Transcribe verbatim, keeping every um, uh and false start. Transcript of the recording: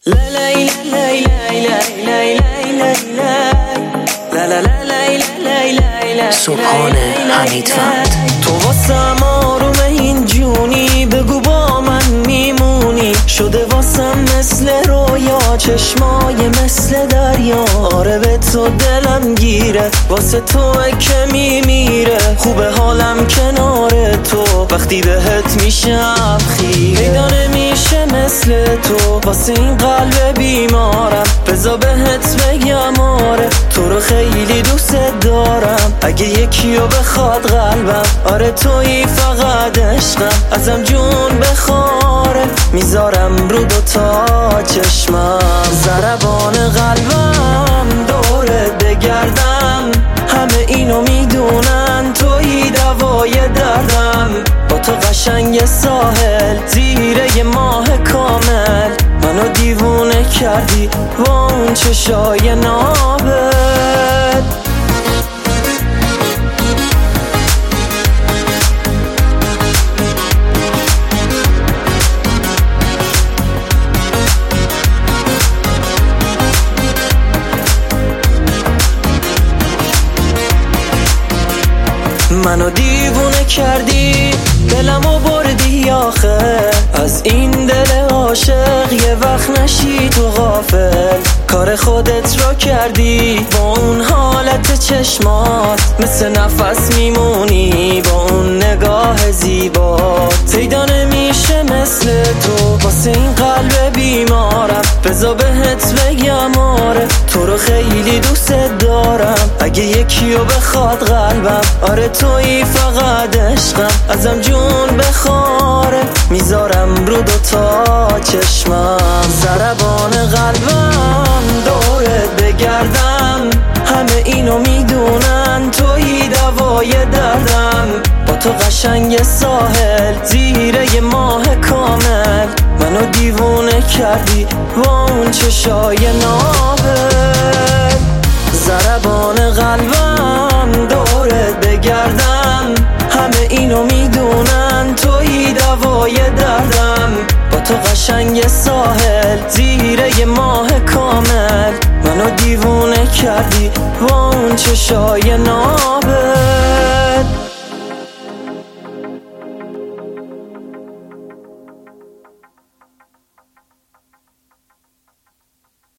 سبحان حمیدوند. تو واسم آروم این جونی، بگو با من میمونی. شده واسم مثل رویا، چشمای مثل دریا. آره به تو دلم گیره، واسه تو که میمیره. خوبه حالم کنار تو، وقتی بهت میشم خیره. پیدا نمیشه مثل تو واسه این قلب بیمارم. بذار بهت بگم آره تو رو خیلی دوست دارم. اگه یکی رو بخواد قلبم، آره تویی فقط عشقم. ازم جون بخواره، میذارم رو دوتا چشمم. ضربان قلبم دورت بگردم، همه اینو میدونن تویی دوای دردم. با تو قشنگ ساحل زیر یه ماه کامل، منو دیوونه کردی با اون چشای نابت. منو دیوونه کردی، دلمو بردی آخه. از این دل عاشق یه وقت نشی تو غافل. کار خودت رو کردی با اون حالت چشمات، مثل نفس میمونی با اون نگاه زیبات. پیدا نمیشه مثل تو واسه این قلب بیمارم. بذار بهت بگم آره تو رو خیلی دوست دارم. اگه یکی رو بخواد قلبم، آره تویی فقط عشقم. ازم جون بخواره، میذارم رو دوتا چشمم. ضربان قلبم دورت بگردم، همه اینو میدونن تویی دوای دردم. با تو قشنگ ساحل زیر یه ماه کامل، منو دیوونه کردی با اون چشای نابت. ضربان قلبم دورت بگردم، همه اینو میدونن تویی دوای دردم. با تو قشنگ ساحل زیر یه ماه کامل، منو دیوونه کردی با اون چشای نابت.